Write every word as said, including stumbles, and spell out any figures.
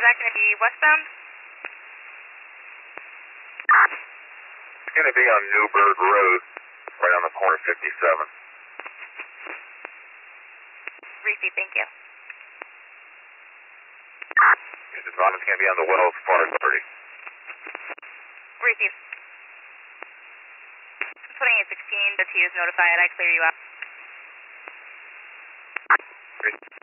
that going to be westbound? It's going to be on Newburgh Road, right on the corner of fifty-seven. Receive, thank you. It's going to be on the Wells Fargo thirty. Receive. twenty-eight sixteen, the T is notified. I clear you out. Receive.